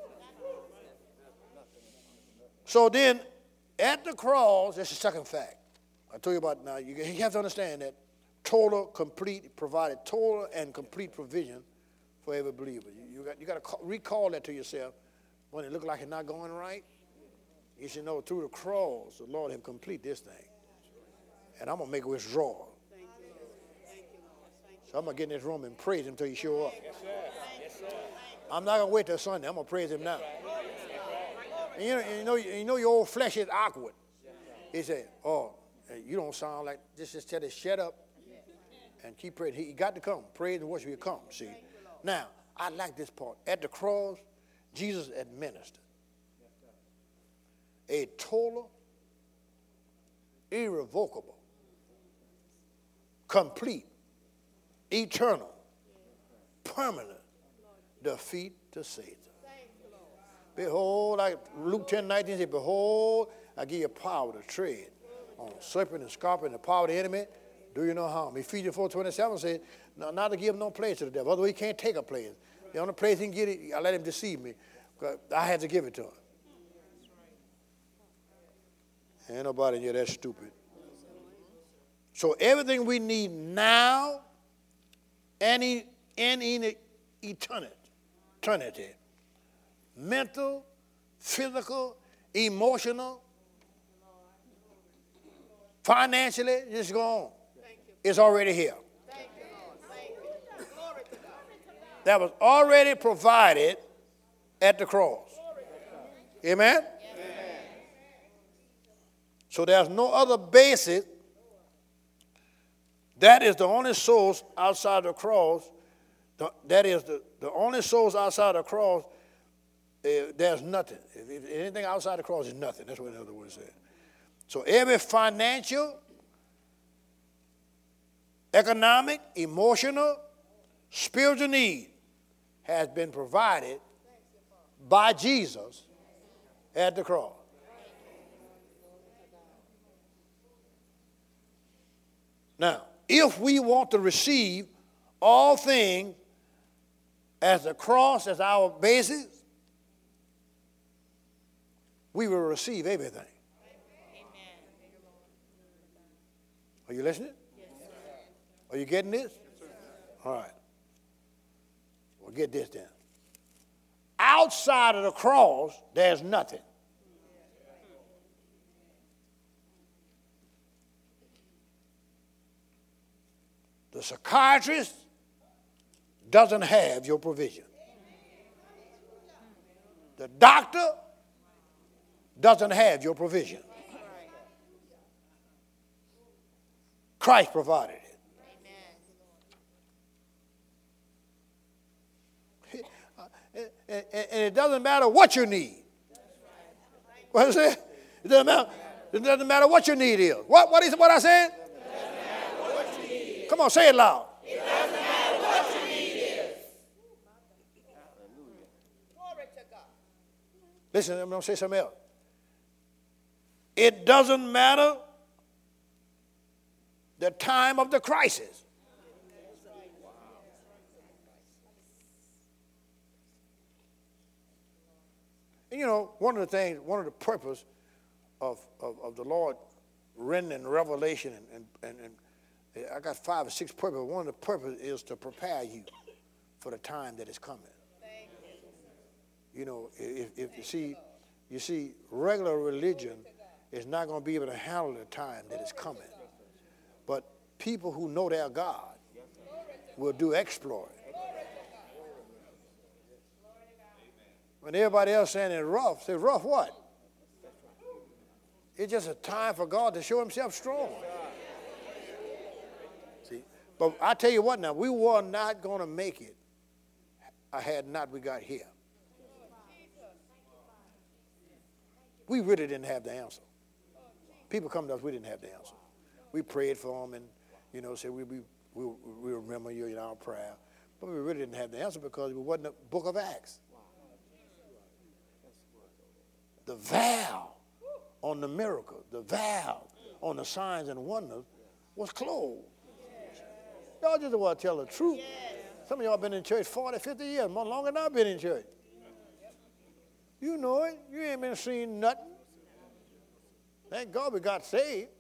So then, at the cross, that's the second fact. I told you about now. You have to understand that total, complete, provided total and complete provision for every believer. You, you got, you got to recall that to yourself when it looks like it's not going right. You should know through the cross, the Lord have complete this thing. And I'm going to make a withdrawal. So I'm going to get in this room and praise him until he show up. I'm not going to wait till Sunday. I'm going to praise him now. And you know, you know, you know your old flesh is awkward. He said, oh, you don't sound like, just, just tell it, shut up and keep praying. He got to come. Praise and worship will come, see. Now, I like this part. At the cross, Jesus administered a total, irrevocable, complete, eternal, permanent defeat to Satan. Behold, like Luke ten nineteen said, behold, I give you power to tread on serpent and scorpion, and the power of the enemy. Do you no harm? Ephesians four twenty-seven says, no, not to give no place to the devil. Otherwise, he can't take a place. The only place he can get it, I let him deceive me. I had to give it to him. Ain't nobody in here that's stupid. So everything we need now and in, and in eternity, eternity, mental, physical, emotional, financially, just go on. It's already here. That was already provided at the cross. Amen? So there's no other basis. That is the only source outside the cross. That is the, the only source outside the cross. Uh, there's nothing. If, if anything outside the cross is nothing. That's what the other word said. So every financial, economic, emotional, spiritual need has been provided by Jesus at the cross. Now, if we want to receive all things as the cross as our basis, we will receive everything. Amen. Are you listening? Yes, sir. Are you getting this? Yes, sir. All right. Well, get this then. Outside of the cross, there's nothing. The psychiatrist doesn't have your provision. The doctor doesn't have your provision. Christ provided it. And, and, and it doesn't matter what you need. What is it? It doesn't matter. It doesn't matter what your need is. What, what is what I said? It doesn't matter what you need. Come on, say it loud. It doesn't matter what your need is. Glory to God. Listen, I'm going to say something else. It doesn't matter the time of the crisis. And you know, one of the things, one of the purpose of, of, of the Lord rendering revelation, and, and, and, and I got five or six purposes. One of the purposes is to prepare you for the time that is coming. You know, if, if you see, you see, regular religion is not going to be able to handle the time that is coming. But people who know their God will do exploit. When everybody else saying it's rough, say, rough what? It's just a time for God to show himself strong. See, but I tell you what now, we were not going to make it had not we got here. We really didn't have the answer. People come to us, we didn't have the answer. We prayed for them and, you know, said we, we, we, we remember you in our prayer. But we really didn't have the answer because it wasn't the book of Acts. The valve on the miracle, the valve on the signs and wonders was closed. Y'all just want to tell the truth. Some of y'all been in church forty, fifty years, more longer than I've been in church. You know it. You ain't been seeing nothing. Thank God we got saved.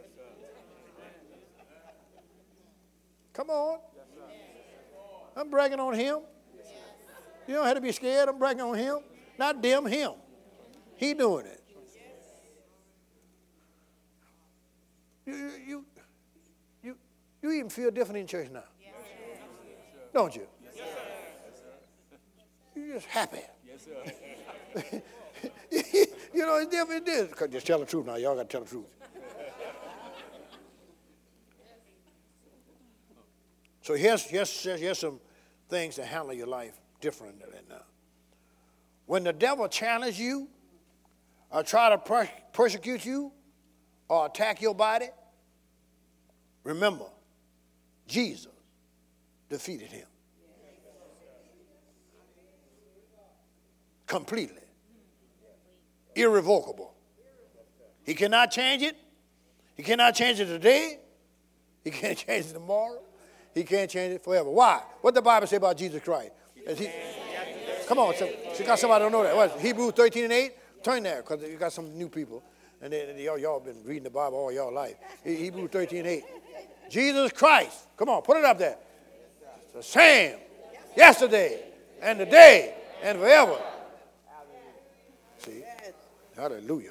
Come on. I'm bragging on him. You don't have to be scared. I'm bragging on him. Not them, him. He doing it. You, you, you, you even feel different in church now. Don't you? You're just happy. You know, it's different. It is. Just tell the truth now. Y'all got to tell the truth. So here's, here's, here's some things to handle your life different than now. When the devil challenges you or try to per- persecute you or attack your body, remember, Jesus defeated him. Completely. Irrevocable. He cannot change it. He cannot change it today. He can't change it tomorrow. He can't change it forever. Why? What the Bible say about Jesus Christ? He, come on, so, so got somebody don't know that. What, Hebrews thirteen and eight? Turn there, because you got some new people. And they, they, y'all, y'all been reading the Bible all y'all life. Hebrews thirteen and eight. Jesus Christ. Come on, put it up there. It's the same yesterday and today and forever. See? Hallelujah.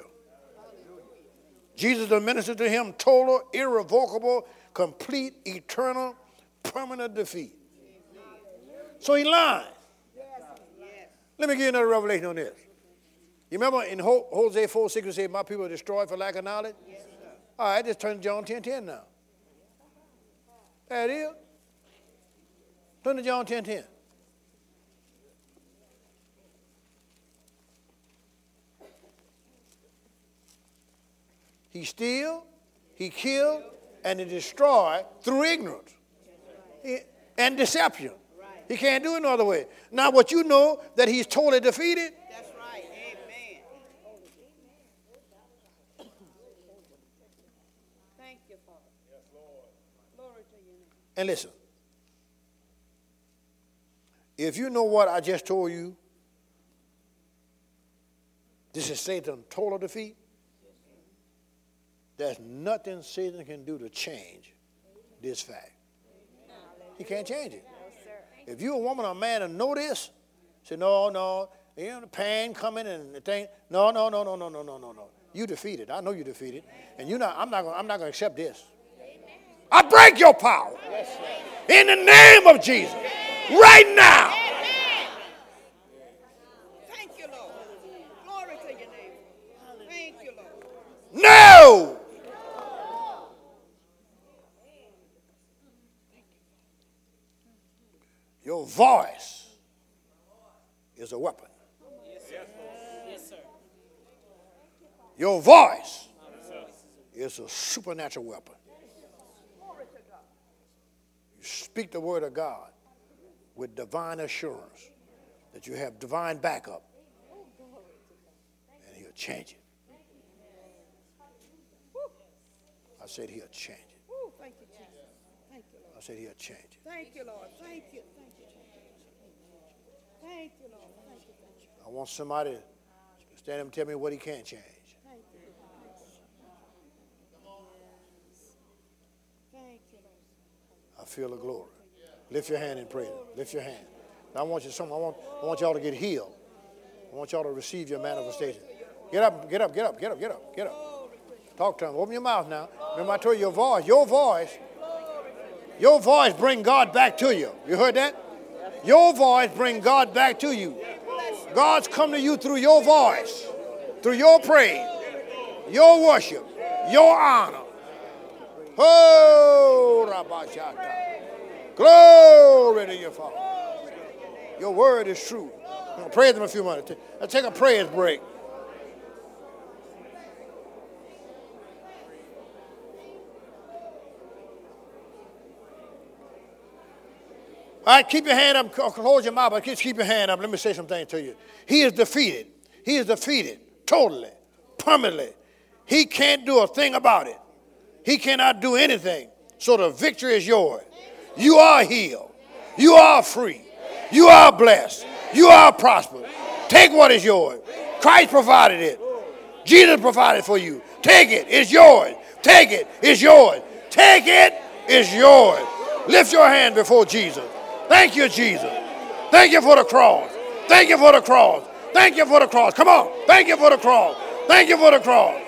Jesus administered to him total, irrevocable, complete, eternal, permanent defeat. So he lied. Let me give you another revelation on this. You remember in Hosea four six, it said, my people are destroyed for lack of knowledge? Yes, all right, just turn to John ten ten now. There it is. Turn to John ten ten. He steal, he kill, and he destroy through ignorance and deception. He can't do it no other way. Now, what you know that he's totally defeated. That's right. Amen. Thank you, Father. Yes, Lord. Glory to you. And listen, if you know what I just told you, this is Satan's total defeat. There's nothing Satan can do to change this fact. He can't change it. If you're a woman or a man and know this, say, no, no, you know, the pain coming and the thing. No, no, no, no, no, no, no, no, no. You defeated. I know you defeated. And you're not, I'm not gonna, I'm not going to accept this. I break your power. In the name of Jesus. Right now. Thank you, Lord. Glory to your name. Thank you, Lord. No. Your voice is a weapon. Yes, sir. Your voice is a supernatural weapon. You speak the word of God with divine assurance that you have divine backup, and he'll change it. I said he'll change it. Woo, thank you, Jesus. Thank you, Lord. I said he'll change it. Thank you, Lord. Thank you. Thank you. Thank you, Lord. Thank you. Thank you. I want somebody to stand up and tell me what he can't change. Thank you. Thank you, Lord. I feel the glory. Lift your hand and pray. Lift your hand. Now I want you some. I want. I want y'all to get healed. I want y'all to receive your manifestation. Get up. Get up. Get up. Get up. Get up. Get up. Talk to him. Open your mouth now. Remember I told you your voice. Your voice. Your voice bring God back to you. You heard that? Your voice bring God back to you. God's come to you through your voice, through your praise, your worship, your honor. Oh, Rabashata. Glory to your Father. Your word is true. I'm going to praise him a few minutes. Let's take a praise break. All right, keep your hand up, close your mouth, but just keep your hand up. Let me say something to you. He is defeated. He is defeated totally, permanently. He can't do a thing about it. He cannot do anything. So the victory is yours. You are healed. You are free. You are blessed. You are prosperous. Take what is yours. Christ provided it. Jesus provided for you. Take it. It's yours. Take it. It's yours. Take it. It's yours. Lift your hand before Jesus. Thank you, Jesus. Thank you for the cross. Thank you for the cross. Thank you for the cross. Come on. Thank you for the cross. Thank you for the cross.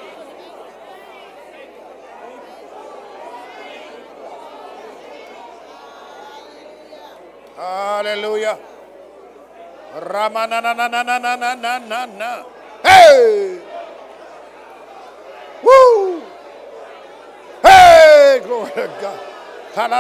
Hallelujah. Ramana na na na na na na na na na. Hey. Woo. Hey, glory to God. Hey!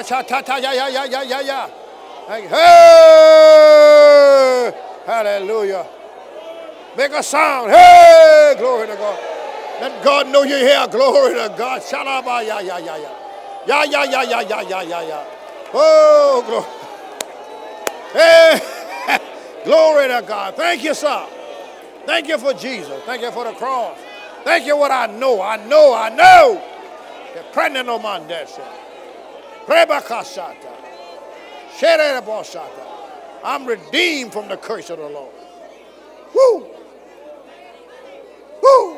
Hallelujah. Make a sound. Hey! Glory to God. Let God know you're here. Glory to God. Shalaba ya ya ya ya. Ya ya ya ya ya ya ya ya. Oh, glory. Hey! Glory to God. Thank you, sir. Thank you for Jesus. Thank you for the cross. Thank you what I know. I know. I know. The pregnant no man there. I'm redeemed from the curse of the Lord. Woo! Woo!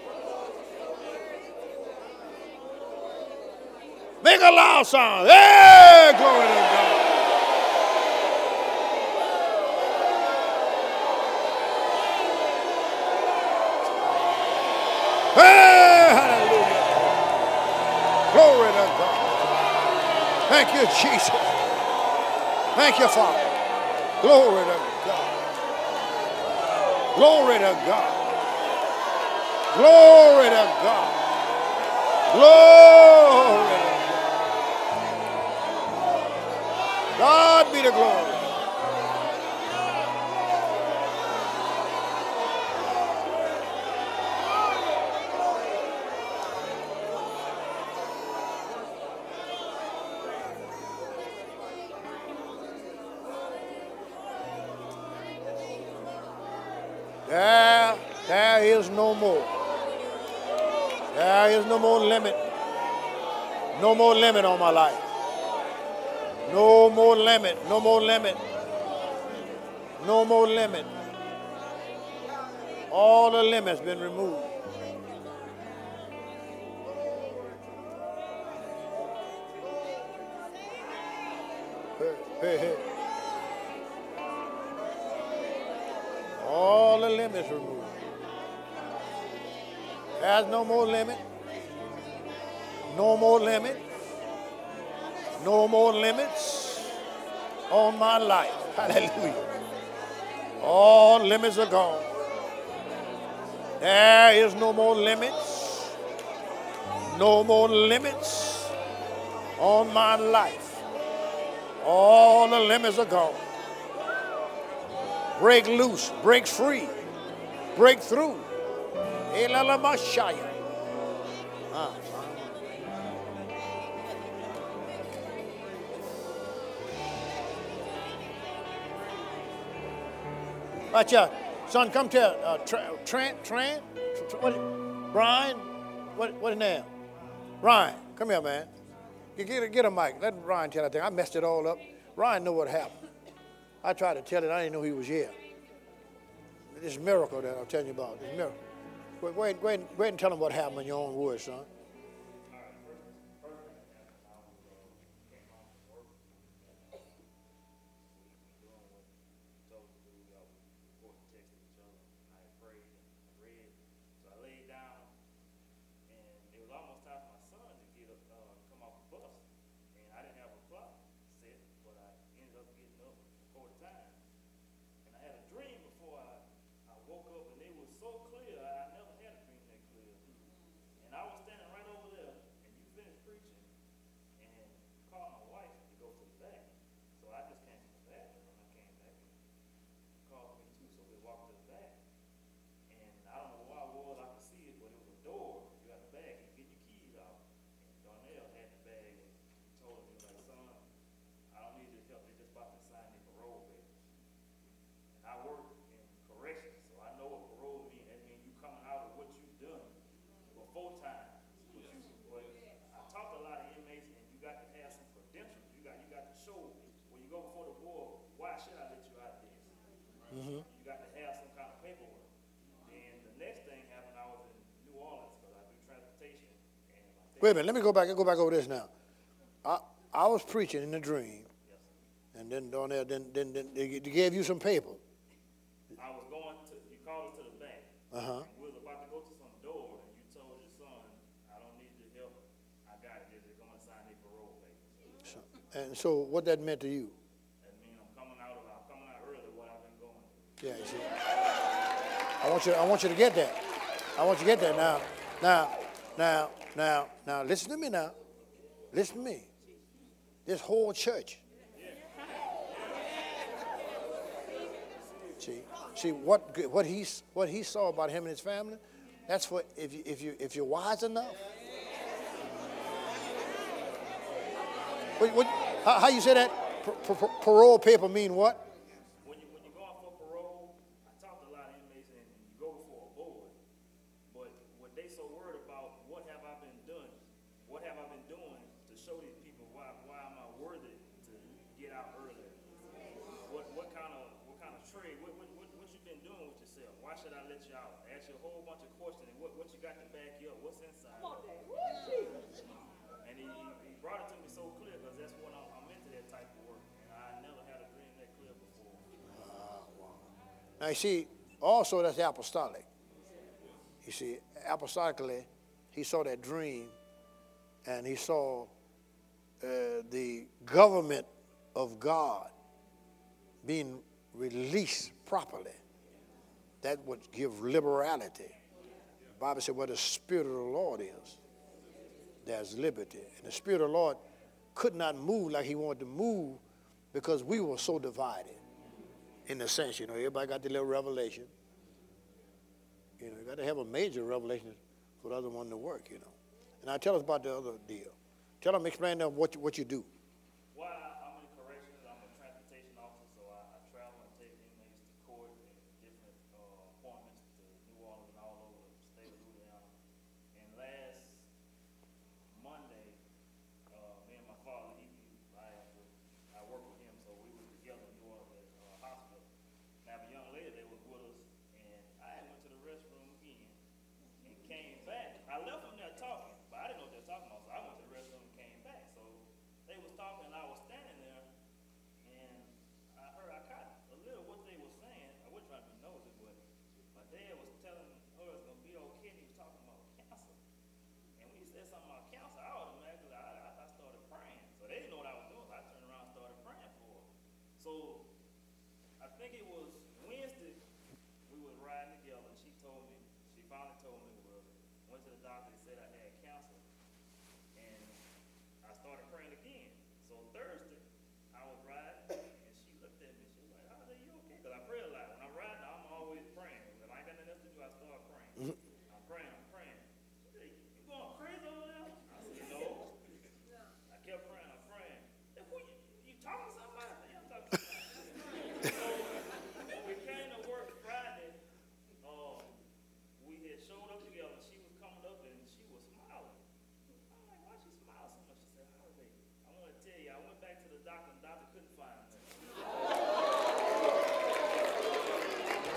Make a loud sound. Hey, glory to God. Hey, hallelujah. Glory to God. Thank you, Jesus. Thank you, Father. Glory to God. Glory to God. Glory to God. Glory to God. God be the glory. There, there is no more. There is no more limit. No more limit on my life. No more limit. No more limit. No more limit. All the limits been removed. Hey, hey, hey. All the limits removed. There's no more limit. No more limit. No more limits on my life. Hallelujah. All limits are gone. There is no more limits. No more limits on my life. All the limits are gone. break loose, break free, break through. Elalamashaya. Ah. Watch out. Son, come tell. Uh, Trent, Trent, Trent, what, Brian, what, what his name? Ryan, come here, man. Get, get, get a mic. Let Ryan tell that thing. I messed it all up. Ryan knew what happened. I tried to tell it. I didn't know he was here. This miracle that I'm telling you about. This miracle. Go, go, ahead, go, ahead, go ahead and tell them what happened in your own words, son. Mm-hmm. You got to have some kind of paperwork. And the next thing happened, I was in New Orleans because I do transportation. And Wait a minute, let me go back and go back over this now. I I was preaching in a dream, yes, and then down there, then then, then they gave you some paper. I was going to, you called us to the bank. Uh-huh. And we was about to go to some door, and you told your son, I don't need your help. I got it. They're going to sign their parole papers. So, and so what that meant to you? That means I'm coming out of, I'm coming out early what I've been going through. Yeah, you see. I want you I want you to get that. I want you to get that now. Now, now, now, now, listen to me now. Listen to me. This whole church. See, see what what he what he saw about him and his family. That's for if you if you if you're wise enough. What, what, how, how you say that? P- p- parole paper mean what? When you when you're going for parole, I talked to a lot of inmates, and you go before a board. But what they so worried about, what have I been done? What have I been doing to show these people why why am I worthy to get out earlier? What what kind of what kind of trade? What what what, what you been doing with yourself? Why should I let you out? Ask you a whole bunch of questions. And what what you got to back you up? What's inside? And he, he brought it to me so clear because that's when I'm, I'm into that type of work, and I never had a dream that clear before. Now you see, also that's apostolic. You see, apostolically, he saw that dream, and he saw uh, the government of God being released properly. That would give liberality. The Bible said, where the Spirit of the Lord is, there's liberty. And the Spirit of the Lord could not move like he wanted to move because we were so divided. In a sense, you know, everybody got the little revelation. You know, you got to have a major revelation for the other one to work, you know. And now tell us about the other deal. Tell them, explain to them what you, what you do. Well, I'm in corrections. I'm a transportation officer, so I, I travel and take inmates to court and different uh, appointments to New Orleans and all over the state of Louisiana. And last Monday, uh, me and my father, he, he I, I work with him, so we were together in New Orleans at uh, hospital. Now, a young lady that was with us, and I went to the restroom again and came back. I left them there talking, but I didn't know what they were talking about, so I went to the restroom and came back. So they was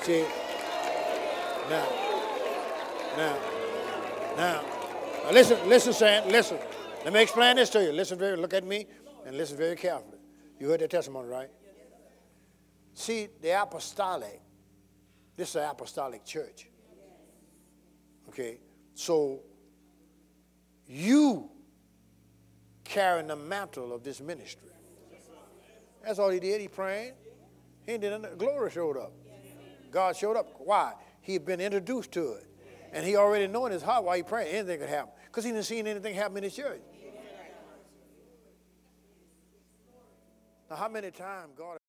See? Now, now, now, now listen, listen, Sam, listen. Let me explain this to you. Listen very, look at me and listen very carefully. You heard that testimony, right? See, the apostolic, this is an apostolic church. Okay, so you carrying the mantle of this ministry. That's all he did. He prayed. He didn't. Glory showed up. God showed up. Why? He had been introduced to it. And he already knew in his heart why he prayed. Anything could happen. Because he didn't see anything happen in his church. Now, how many times God